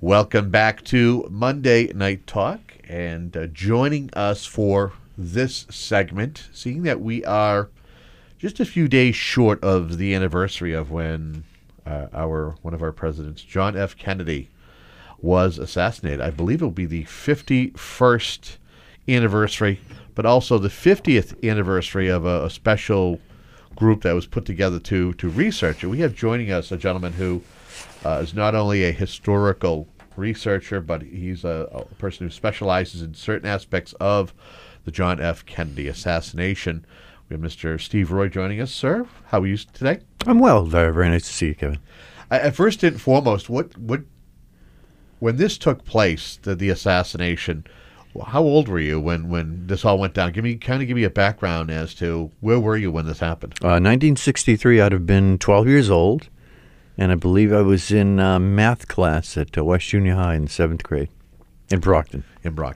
Welcome back to Monday Night Talk, and joining us for this segment, seeing that we are just a few days short of the anniversary of when one of our presidents, John F. Kennedy, was assassinated. I believe it will be the 51st anniversary, but also the 50th anniversary of a special group that was put together to research it. We have joining us a gentleman who is not only a historical researcher, but he's a person who specializes in certain aspects of the John F. Kennedy assassination. We have Mr. Steve Roy joining us. Sir, how are you today? I'm well. Very, very nice to see you, Kevin. First and foremost, when this took place, the assassination, how old were you when this all went down? Give me a background as to where were you when this happened. 1963, I'd have been 12 years old, and I believe I was in math class at West Junior High in the 7th grade in Brockton.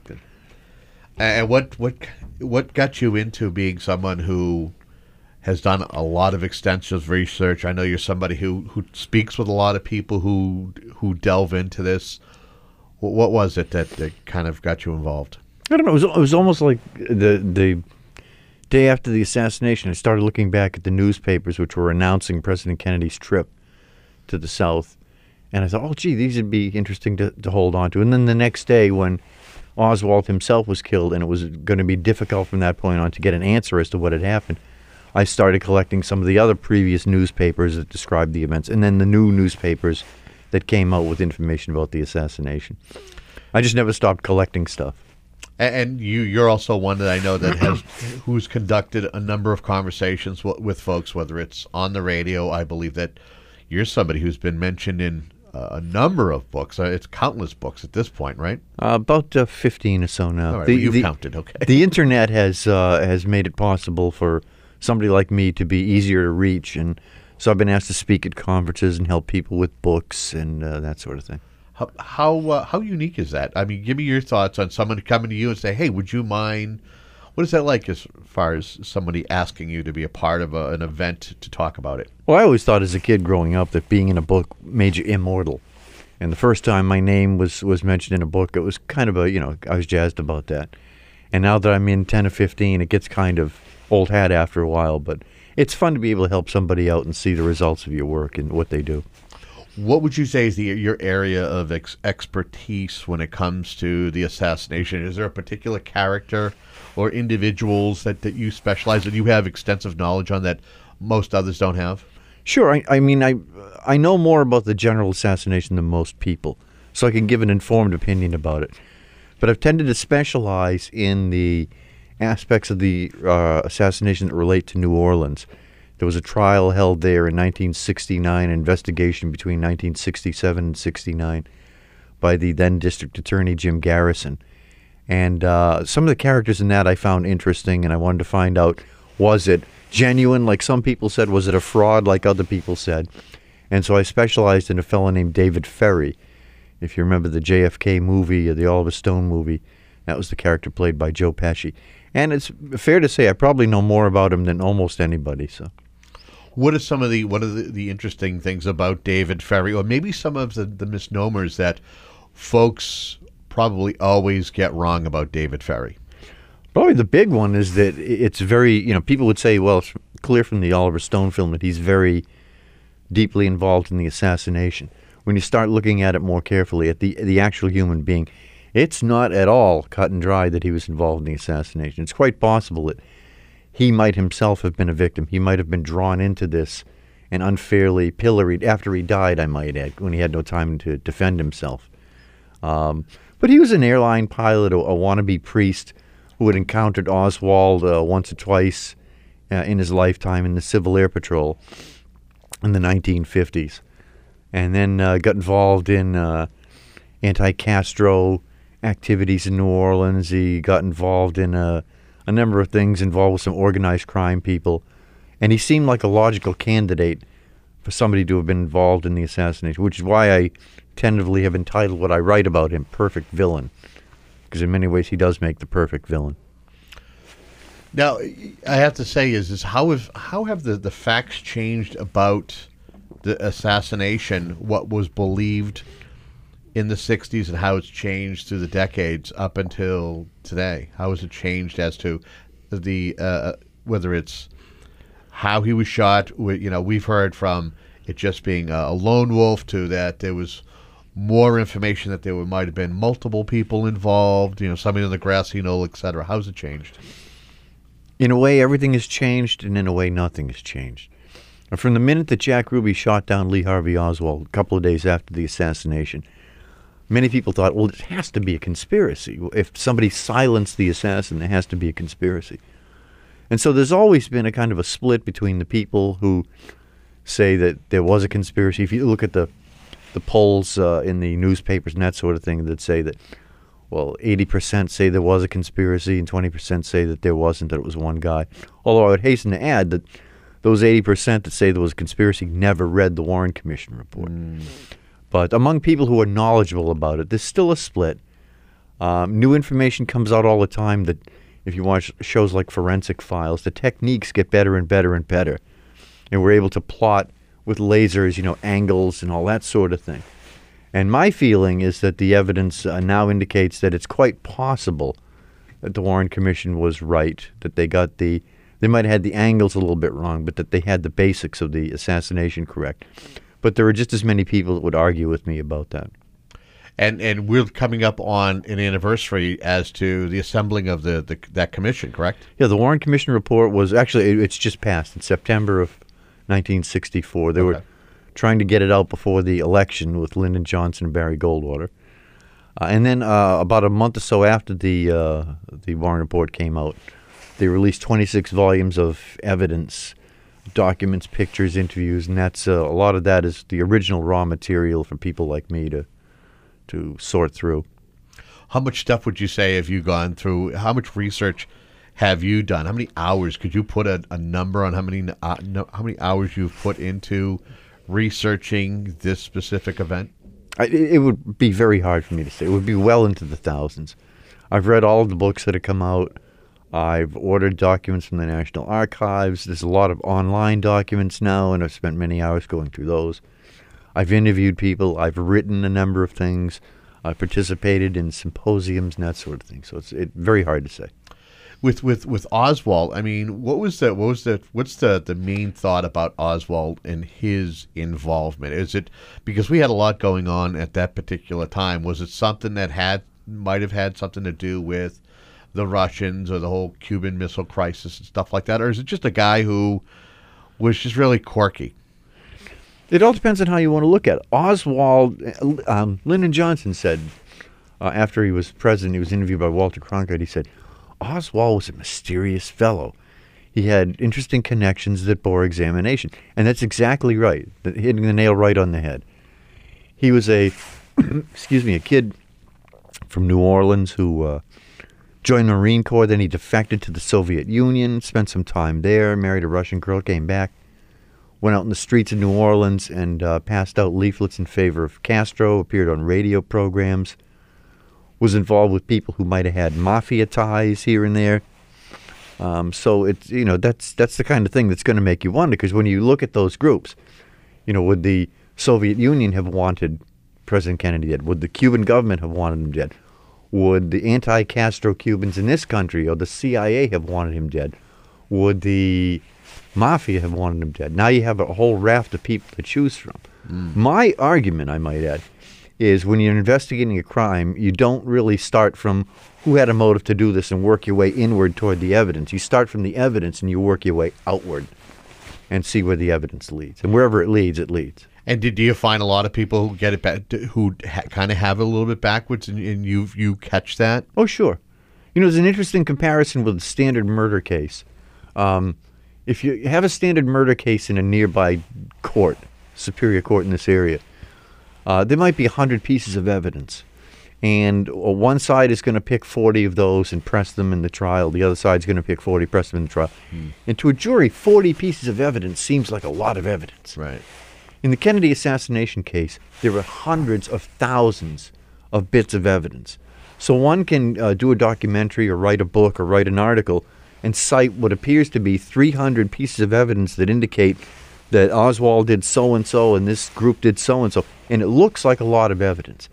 And what got you into being someone who has done a lot of extensive research? I know you're somebody who speaks with a lot of people who delve into this. What was it that kind of got you involved? I don't know. It was almost like the day after the assassination, I started looking back at the newspapers which were announcing President Kennedy's trip to the South. And I thought, oh, gee, these would be interesting to hold on to. And then the next day when Oswald himself was killed, and it was going to be difficult from that point on to get an answer as to what had happened, I started collecting some of the other previous newspapers that described the events, and then the new newspapers that came out with information about the assassination. I just never stopped collecting stuff. And you're also one that I know that who's conducted a number of conversations with folks, whether it's on the radio. I believe that you're somebody who's been mentioned in a number of books. It's countless books at this point, right? About 15 or so now. All right, you've counted, okay. The internet has made it possible for somebody like me to be easier to reach, and so I've been asked to speak at conferences and help people with books and that sort of thing. How unique is that? I mean, give me your thoughts on someone coming to you and say, hey, would you mind? What is that like as far as somebody asking you to be a part of an event to talk about it? Well, I always thought as a kid growing up that being in a book made you immortal. And the first time my name was mentioned in a book, it was kind of I was jazzed about that. And now that I'm in 10 or 15, it gets kind of old hat after a while, but it's fun to be able to help somebody out and see the results of your work and what they do. What would you say is your area of expertise when it comes to the assassination? Is there a particular character or individuals that you specialize in, you have extensive knowledge on that most others don't have? Sure. I mean, I know more about the general assassination than most people, so I can give an informed opinion about it. But I've tended to specialize in the aspects of the assassination that relate to New Orleans. There was a trial held there in 1969, an investigation between 1967 and 69 by the then District Attorney Jim Garrison. And some of the characters in that I found interesting, and I wanted to find out, was it genuine like some people said? Was it a fraud like other people said? And so I specialized in a fellow named David Ferrie. If you remember the JFK movie, the Oliver Stone movie, that was the character played by Joe Pesci. And it's fair to say I probably know more about him than almost anybody. So, what are some of the interesting things about David Ferrie, or maybe some of the misnomers that folks probably always get wrong about David Ferrie? Probably the big one is that it's very, people would say, well, it's clear from the Oliver Stone film that he's very deeply involved in the assassination. When you start looking at it more carefully, at the actual human being, it's not at all cut and dry that he was involved in the assassination. It's quite possible that he might himself have been a victim. He might have been drawn into this and unfairly pilloried after he died, I might add, when he had no time to defend himself. But he was an airline pilot, a wannabe priest who had encountered Oswald once or twice in his lifetime in the Civil Air Patrol in the 1950s. And then got involved in anti-Castro activities in New Orleans. He got involved in a number of things involved with some organized crime people. And he seemed like a logical candidate for somebody to have been involved in the assassination, which is why I tentatively have entitled what I write about him, Perfect Villain, because in many ways he does make the perfect villain. Now, I have to say is how have the facts changed about the assassination, what was believed in the 60s and how it's changed through the decades up until today? How has it changed as to the whether it's how he was shot? We've heard from it just being a lone wolf to that there was more information that there might have been multiple people involved, somebody on the grassy knoll, etc. How's it changed? In a way, everything has changed, and in a way, nothing has changed. From the minute that Jack Ruby shot down Lee Harvey Oswald a couple of days after the assassination, many people thought, well, it has to be a conspiracy. If somebody silenced the assassin, there has to be a conspiracy. And so there's always been a kind of a split between the people who say that there was a conspiracy. If you look at the polls in the newspapers and that sort of thing that say that, well, 80% say there was a conspiracy and 20% say that there wasn't, that it was one guy. Although I would hasten to add that those 80% that say there was a conspiracy never read the Warren Commission report. But among people who are knowledgeable about it, there's still a split. New information comes out all the time that if you watch shows like Forensic Files, the techniques get better and better and better. And we're able to plot with lasers, angles and all that sort of thing. And my feeling is that the evidence now indicates that it's quite possible that the Warren Commission was right, that they might have had the angles a little bit wrong, but that they had the basics of the assassination correct. But there are just as many people that would argue with me about that. And we're coming up on an anniversary as to the assembling of that commission, correct? Yeah, the Warren Commission report was actually, it's just passed in September of 1964. They were trying to get it out before the election with Lyndon Johnson and Barry Goldwater. And then about a month or so after the Warren report came out, they released 26 volumes of evidence, documents, pictures, interviews, and that's a lot of that is the original raw material for people like me to sort through. How much stuff would you say have you gone through? How much research have you done? How many hours? Could you put a number on how many hours you've put into researching this specific event? It would be very hard for me to say. It would be well into the thousands. I've read all of the books that have come out. I've ordered documents from the National Archives. There's a lot of online documents now, and I've spent many hours going through those. I've interviewed people. I've written a number of things. I've participated in symposiums and that sort of thing. So it's very hard to say. With Oswald, I mean, what's the main thought about Oswald and his involvement? Is it because we had a lot going on at that particular time? Was it something that might have had something to do with the Russians or the whole Cuban Missile Crisis and stuff like that, or is it just a guy who was just really quirky? It all depends on how you want to look at it. Oswald, Lyndon Johnson said after he was president, he was interviewed by Walter Cronkite. He said, Oswald was a mysterious fellow. He had interesting connections that bore examination. And that's exactly right, hitting the nail right on the head. He was a kid from New Orleans who joined the Marine Corps. Then he defected to the Soviet Union, spent some time there, married a Russian girl, came back, went out in the streets of New Orleans and passed out leaflets in favor of Castro, appeared on radio programs, was involved with people who might have had mafia ties here and there. So it's that's the kind of thing that's going to make you wonder, because when you look at those groups, would the Soviet Union have wanted President Kennedy dead? Would the Cuban government have wanted him dead? Would the anti-Castro Cubans in this country or the CIA have wanted him dead? Would the mafia have wanted him dead? Now you have a whole raft of people to choose from. My argument, I might add, is when you're investigating a crime, you don't really start from who had a motive to do this and work your way inward toward the evidence. You start from the evidence and you work your way outward and see where the evidence leads. And wherever it leads, it leads. And do you find a lot of people who get it back, who kind of have it a little bit backwards, and you catch that? Oh, sure. There's an interesting comparison with a standard murder case. If you have a standard murder case in a nearby court, superior court in this area, there might be 100 pieces of evidence. And one side is going to pick 40 of those and press them in the trial. The other side is going to pick 40, press them in the trial. And to a jury, 40 pieces of evidence seems like a lot of evidence. Right. In the Kennedy assassination case, there were hundreds of thousands of bits of evidence. So one can do a documentary or write a book or write an article and cite what appears to be 300 pieces of evidence that indicate that Oswald did so-and-so and this group did so-and-so. And it looks like a lot of evidence.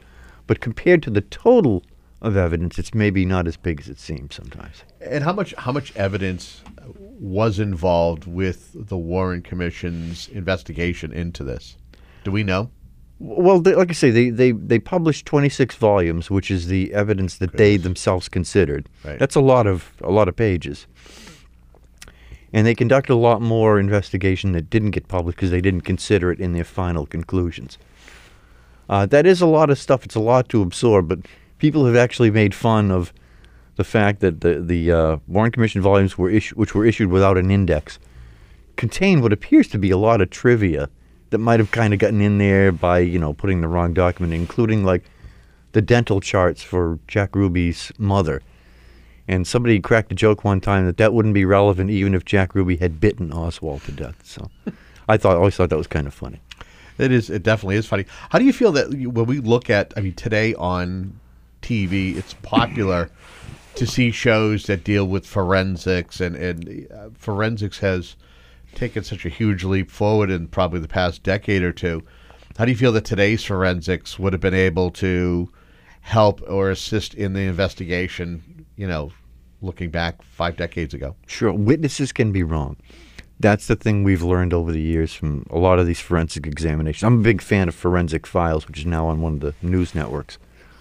But compared to the total of evidence, it's maybe not as big as it seems sometimes. And how much evidence was involved with the Warren Commission's investigation into this? Do we know? Well, like I say, they published 26 volumes, which is the evidence that they themselves considered. Right. That's a lot of pages. And they conducted a lot more investigation that didn't get published because they didn't consider it in their final conclusions. That is a lot of stuff. It's a lot to absorb, but people have actually made fun of the fact that the Warren Commission volumes which were issued without an index contain what appears to be a lot of trivia that might have kind of gotten in there by, putting the wrong document, including like the dental charts for Jack Ruby's mother. And somebody cracked a joke one time that wouldn't be relevant even if Jack Ruby had bitten Oswald to death. So I always thought that was kind of funny. It definitely is funny. How do you feel that when we look at, today on TV, it's popular to see shows that deal with forensics, and forensics has taken such a huge leap forward in probably the past decade or two. How do you feel that today's forensics would have been able to help or assist in the investigation, looking back 5 decades ago? Sure, witnesses can be wrong. That's the thing we've learned over the years from a lot of these forensic examinations. I'm a big fan of Forensic Files, which is now on one of the news networks.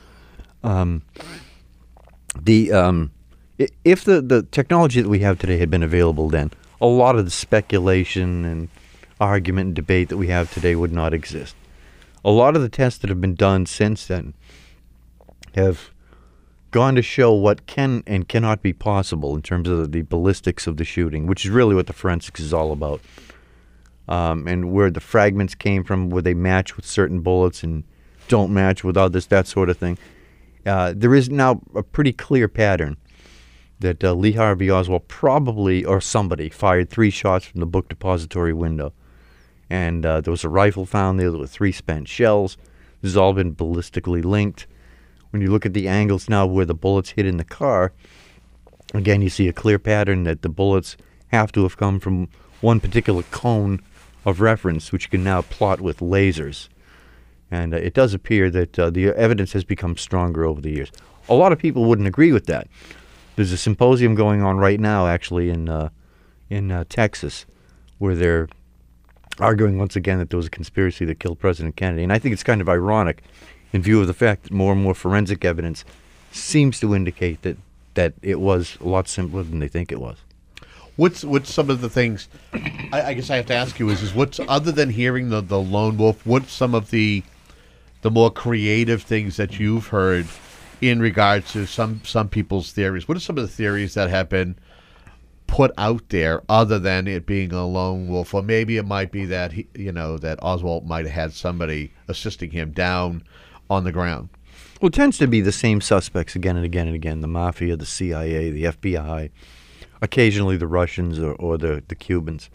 If the technology that we have today had been available then, a lot of the speculation and argument and debate that we have today would not exist. A lot of the tests that have been done since then have gone to show what can and cannot be possible in terms of the ballistics of the shooting, which is really what the forensics is all about. And where the fragments came from, where they match with certain bullets and don't match with others, that sort of thing. There is now a pretty clear pattern that Lee Harvey Oswald probably, or somebody, fired 3 shots from the book depository window. And there was a rifle found there with 3 spent shells. This has all been ballistically linked. When you look at the angles now where the bullets hit in the car, again, you see a clear pattern that the bullets have to have come from one particular cone of reference, which you can now plot with lasers. And it does appear that the evidence has become stronger over the years. A lot of people wouldn't agree with that. There's a symposium going on right now, actually, in Texas, where they're arguing once again that there was a conspiracy that killed President Kennedy. And I think it's kind of ironic in view of the fact that more and more forensic evidence seems to indicate that it was a lot simpler than they think it was. What's some of the things, I guess I have to ask you, is what's, other than hearing the lone wolf, what's some of the more creative things that you've heard in regards to some people's theories? What are some of the theories that have been put out there other than it being a lone wolf? Or maybe it might be that that Oswald might have had somebody assisting him down on the ground. Well, it tends to be the same suspects again and again and again: the mafia, the CIA, the FBI, occasionally the Russians or the Cubans.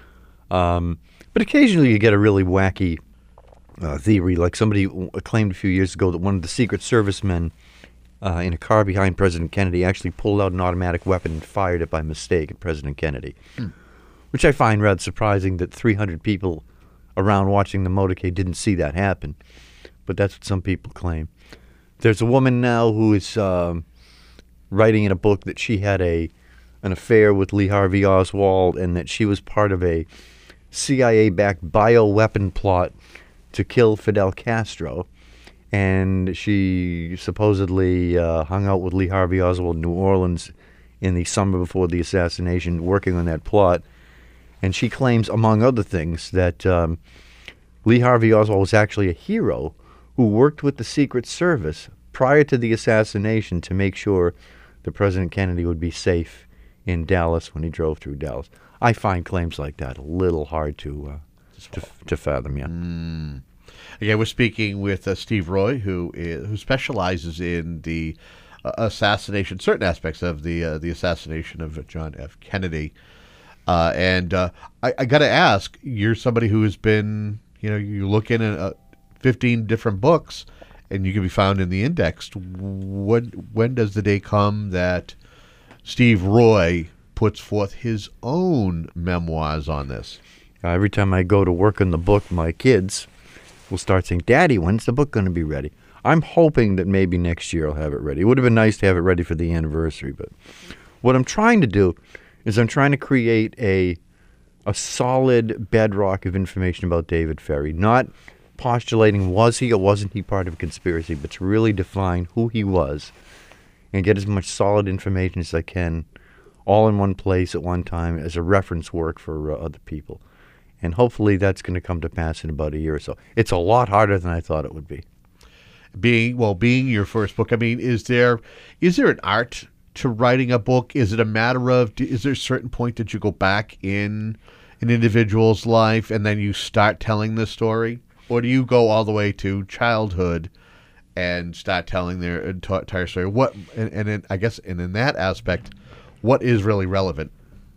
But occasionally you get a really wacky theory, like somebody claimed a few years ago that one of the Secret Service men in a car behind President Kennedy actually pulled out an automatic weapon and fired it by mistake at President Kennedy, which I find rather surprising that 300 people around watching the motorcade didn't see that happen. But that's what some people claim. There's a woman now who is writing in a book that she had an affair with Lee Harvey Oswald and that she was part of a CIA-backed bioweapon plot to kill Fidel Castro. And she supposedly hung out with Lee Harvey Oswald in New Orleans in the summer before the assassination, working on that plot. And she claims, among other things, that Lee Harvey Oswald was actually a hero who worked with the Secret Service prior to the assassination to make sure that President Kennedy would be safe in Dallas when he drove through Dallas. I find claims like that a little hard to fathom, yeah. Again, we're speaking with Steve Roy, who specializes in the assassination, certain aspects of the assassination of John F. Kennedy. And I got to ask, you're somebody who has been, you look in 15 different books, and you can be found in the index. When does the day come that Steve Roy puts forth his own memoirs on this? Every time I go to work on the book, my kids will start saying, "Daddy, when's the book going to be ready?" I'm hoping that maybe next year I'll have it ready. It would have been nice to have it ready for the anniversary, but what I'm trying to do is I'm trying to create a solid bedrock of information about David Ferrie, not postulating was he or wasn't he part of a conspiracy, but to really define who he was and get as much solid information as I can all in one place at one time as a reference work for other people. And hopefully that's going to come to pass in about a year or so. It's a lot harder than I thought it would be. Being your first book, I mean, is there an art to writing a book? Is it a matter of, is there a certain point that you go back in an individual's life and then you start telling the story? Or do you go all the way to childhood and start telling their entire story? What, and in, I guess, and in that aspect, what is really relevant?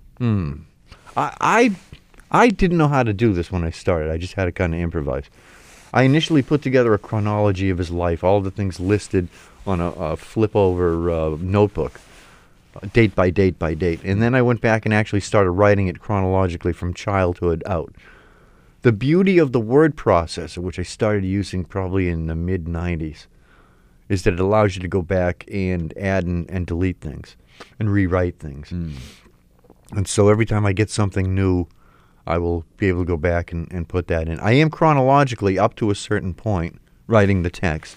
I didn't know how to do this when I started. I just had to kind of improvise. I initially put together a chronology of his life, all the things listed on a flip-over notebook, date by date by date. And then I went back and actually started writing it chronologically from childhood out. The beauty of the word processor, which I started using probably in the mid-'90s, is that it allows you to go back and add and delete things and rewrite things. And so every time I get something new, I will be able to go back and put that in. I am chronologically, up to a certain point, writing the text.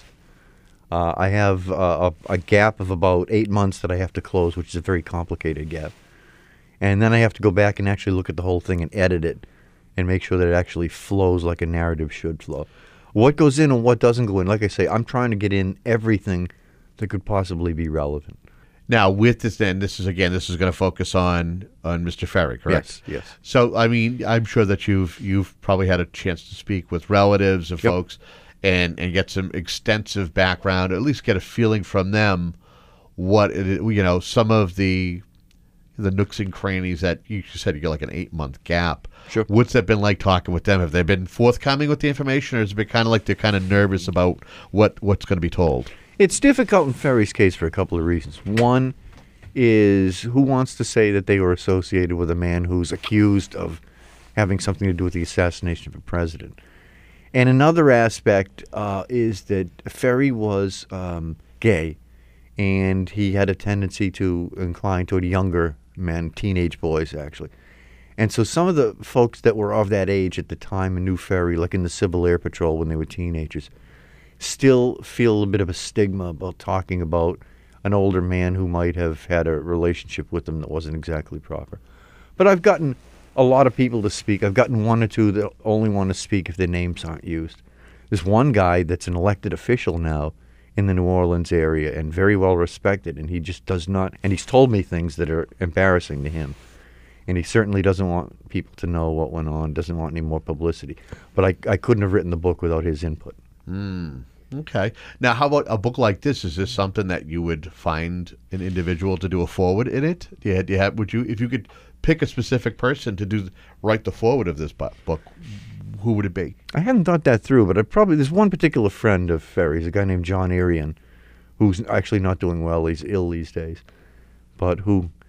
I have a gap of about 8 months that I have to close, which is a very complicated gap. And then I have to go back and actually look at the whole thing and edit it and make sure that it actually flows like a narrative should flow. What goes in and what doesn't go in, like I say, I'm trying to get in everything that could possibly be relevant. Now, with this, then, this is going to focus on Mr. Ferrie, correct? Yes. So, I mean, I'm sure that you've probably had a chance to speak with relatives of folks and get some extensive background, or at least get a feeling from them what it is, some of the nooks and crannies that you said you get like an 8-month gap. Sure. What's that been like talking with them? Have they been forthcoming with the information, or has it been kind of like they're kind of nervous about what's going to be told? It's difficult in Ferrie's case for a couple of reasons. One is, who wants to say that they were associated with a man who's accused of having something to do with the assassination of a president? And another aspect is that Ferrie was gay, and he had a tendency to incline toward younger men, teenage boys, actually. And so some of the folks that were of that age at the time and knew Ferrie, like in the Civil Air Patrol when they were teenagers, still feel a bit of a stigma about talking about an older man who might have had a relationship with them that wasn't exactly proper. But I've gotten a lot of people to speak. I've gotten one or two that only want to speak if their names aren't used. There's one guy that's an elected official now in the New Orleans area and very well respected, and he just does not, and he's told me things that are embarrassing to him. And he certainly doesn't want people to know what went on, doesn't want any more publicity. But I couldn't have written the book without his input. Okay. Now, how about a book like this? Is this something that you would find an individual to do a forward in it? Would you, if you could pick a specific person to write the forward of this book, who would it be? I hadn't thought that through, but there's one particular friend of Ferrie's, a guy named John Arian, who's actually not doing well. He's ill these days. But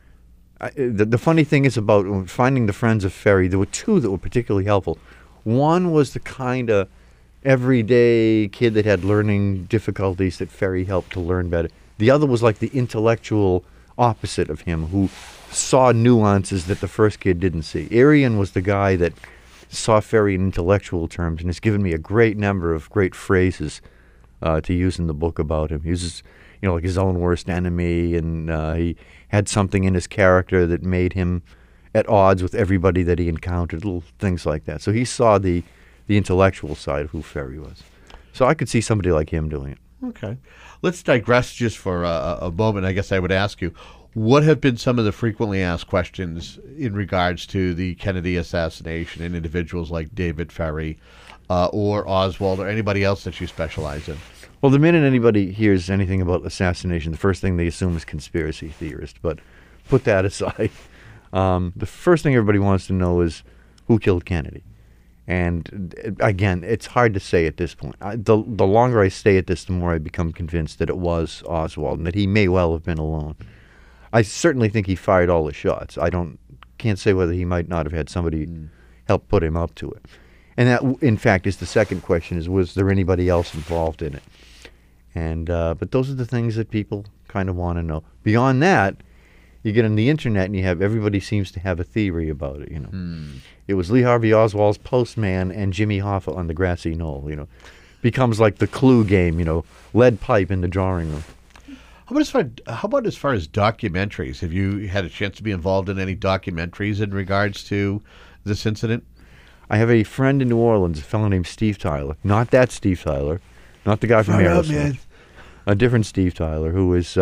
the funny thing is about finding the friends of Ferrie, there were two that were particularly helpful. One was the kind of everyday kid that had learning difficulties that Ferrie helped to learn better. The other was like the intellectual opposite of him, who saw nuances that the first kid didn't see. Arian was the guy that saw Ferrie in intellectual terms and has given me a great number of great phrases to use in the book about him. He uses, like his own worst enemy, and he had something in his character that made him at odds with everybody that he encountered, little things like that. So he saw the intellectual side of who Ferrie was. So I could see somebody like him doing it. Okay. Let's digress just for a moment. I guess I would ask you, what have been some of the frequently asked questions in regards to the Kennedy assassination and individuals like David Ferrie or Oswald or anybody else that you specialize in? Well, the minute anybody hears anything about assassination, the first thing they assume is conspiracy theorist. But put that aside. The first thing everybody wants to know is who killed Kennedy. And again, it's hard to say at this point. The longer I stay at this, the more I become convinced that it was Oswald and that he may well have been alone. I certainly think he fired all the shots. Can't say whether he might not have had somebody help put him up to it. And that, in fact, is the second question: was there anybody else involved in it? And but those are the things that people kind of want to know. Beyond that, you get on the internet and you have everybody seems to have a theory about it. It was Lee Harvey Oswald's postman and Jimmy Hoffa on the grassy knoll. Becomes like the Clue game. Lead pipe in the drawing room. How about as far as documentaries? Have you had a chance to be involved in any documentaries in regards to this incident? I have a friend in New Orleans, a fellow named Steve Tyler. Not that Steve Tyler, not the guy from Aerosmith. A different Steve Tyler who has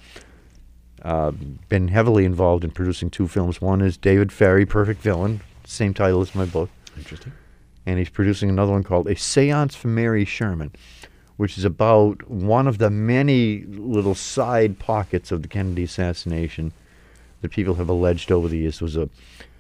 been heavily involved in producing 2 films. One is David Ferrie, Perfect Villain, same title as my book. Interesting. And he's producing another one called A Seance for Mary Sherman, which is about one of the many little side pockets of the Kennedy assassination that people have alleged over the years. There was an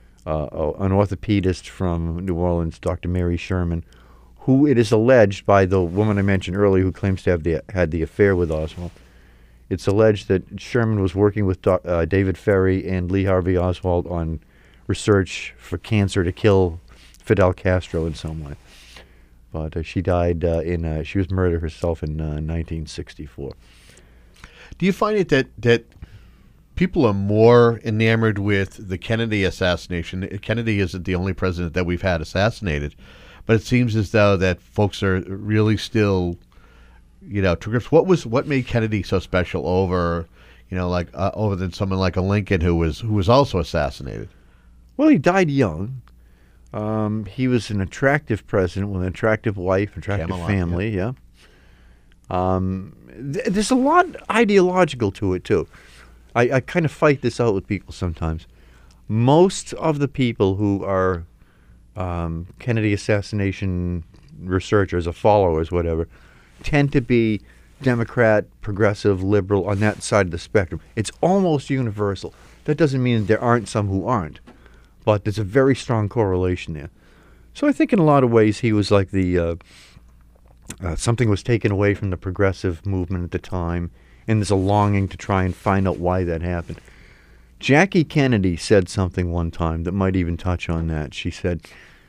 orthopedist from New Orleans, Dr. Mary Sherman, who it is alleged by the woman I mentioned earlier who claims to have had the affair with Oswald. It's alleged that Sherman was working with David Ferrie and Lee Harvey Oswald on research for cancer to kill Fidel Castro in some way. But she died she was murdered herself in 1964. Do you find it that people are more enamored with the Kennedy assassination? Kennedy isn't the only president that we've had assassinated, but it seems as though that folks are really still, to grips. What made Kennedy so special over than someone like a Lincoln who was also assassinated? Well, he died young. He was an attractive president with an attractive wife, attractive Camelot, family. Yeah. There's a lot ideological to it too. I kind of fight this out with people sometimes. Most of the people who are Kennedy assassination researchers or followers, whatever, tend to be Democrat, progressive, liberal on that side of the spectrum. It's almost universal. That doesn't mean there aren't some who aren't, but there's a very strong correlation there. So I think in a lot of ways he was like the something was taken away from the progressive movement at the time, and there's a longing to try and find out why that happened. Jackie Kennedy said something one time that might even touch on that. She said,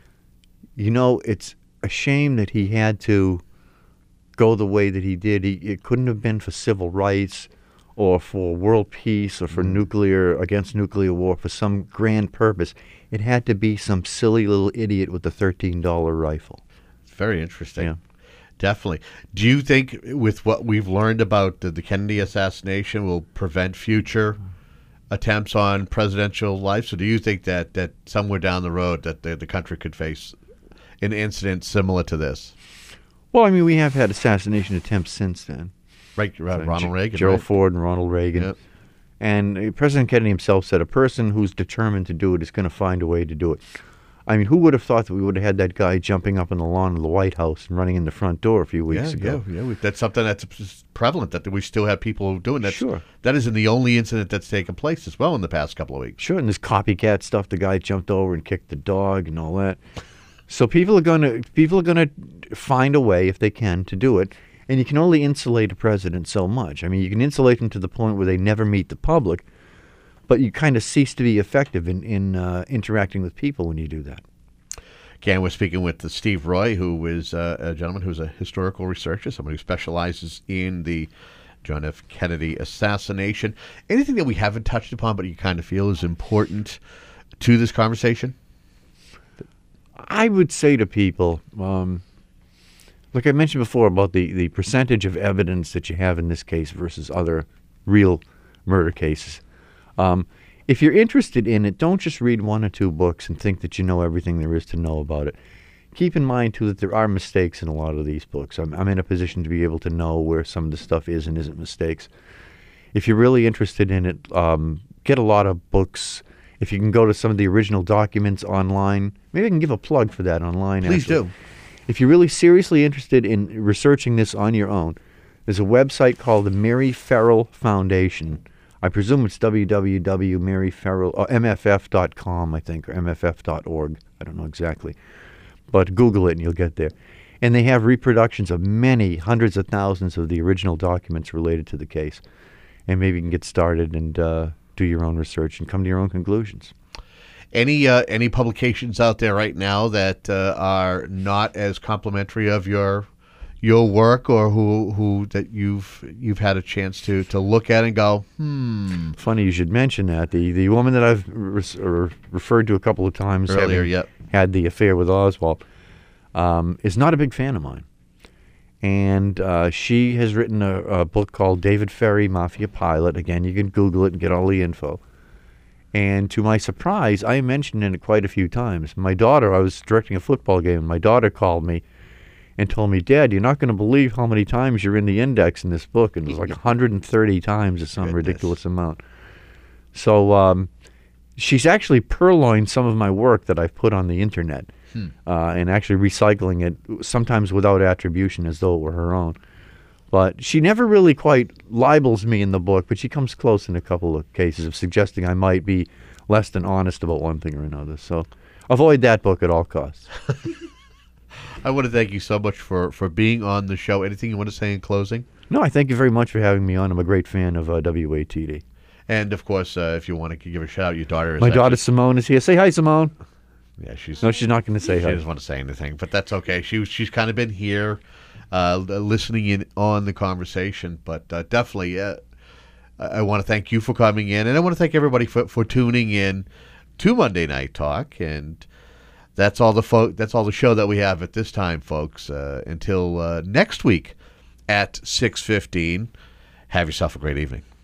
it's a shame that he had to go the way that he did. It couldn't have been for civil rights or for world peace or for against nuclear war, for some grand purpose. It had to be some silly little idiot with a $13 rifle. Very interesting. Yeah. Definitely. Do you think with what we've learned about the Kennedy assassination will prevent future attempts on presidential life? So do you think that somewhere down the road that the country could face an incident similar to this? Well, I mean, we have had assassination attempts since then. Right, Ronald Reagan. Gerald right? Ford and Ronald Reagan. Yep. And President Kennedy himself said a person who's determined to do it is going to find a way to do it. I mean, who would have thought that we would have had that guy jumping up on the lawn of the White House and running in the front door a few weeks ago? Yeah. That's something that's prevalent, that we still have people doing that. Sure. That isn't the only incident that's taken place as well in the past couple of weeks. Sure, and there's copycat stuff. The guy jumped over and kicked the dog and all that. So people are going to find a way, if they can, to do it. And you can only insulate a president so much. I mean, you can insulate them to the point where they never meet the public, but you kind of cease to be effective in interacting with people when you do that. Again, we're speaking with Steve Roy, who is a gentleman who's a historical researcher, someone who specializes in the John F. Kennedy assassination. Anything that we haven't touched upon but you kind of feel is important to this conversation? I would say to people, like I mentioned before about the percentage of evidence that you have in this case versus other real murder cases. If you're interested in it, don't just read 1 or 2 books and think that you know everything there is to know about it. Keep in mind, too, that there are mistakes in a lot of these books. I'm in a position to be able to know where some of the stuff is and isn't mistakes. If you're really interested in it, get a lot of books. If you can go to some of the original documents online, maybe I can give a plug for that online. Please actually. do. If you're really seriously interested in researching this on your own, there's a website called the Mary Ferrell Foundation. I presume it's www.maryferrell.mff.com, I think, or mff.org. I don't know exactly. But Google it and you'll get there. And they have reproductions of many hundreds of thousands of the original documents related to the case. And maybe you can get started and do your own research and come to your own conclusions. Any publications out there right now that are not as complimentary of your your work, or who that you've had a chance to look at and go, Funny you should mention that. The woman that I've referred to a couple of times earlier, having yep. had the affair with Oswald, is not a big fan of mine. And she has written a book called David Ferrie, Mafia Pilot. Again, you can Google it and get all the info. And to my surprise, I mentioned it quite a few times. My daughter, I was directing a football game, and my daughter called me and told me, "Dad, you're not going to believe how many times you're in the index in this book." And it was like 130 times or some ridiculous amount. So she's actually purloined some of my work that I've put on the internet. And actually recycling it, sometimes without attribution, as though it were her own. But she never really quite libels me in the book, but she comes close in a couple of cases of suggesting I might be less than honest about one thing or another. So avoid that book at all costs. I want to thank you so much for being on the show. Anything you want to say in closing? No, I thank you very much for having me on. I'm a great fan of WATD. And, of course, if you want to give a shout-out, your daughter is My daughter Simone is here. Say hi, Simone. Yeah, she's not going to say hi. She doesn't want to say anything, but that's okay. She's kind of been here, listening in on the conversation. But definitely, I want to thank you for coming in, and I want to thank everybody for tuning in to Monday Night Talk. And that's all the show that we have at this time, folks. Until next week at 6:15. Have yourself a great evening.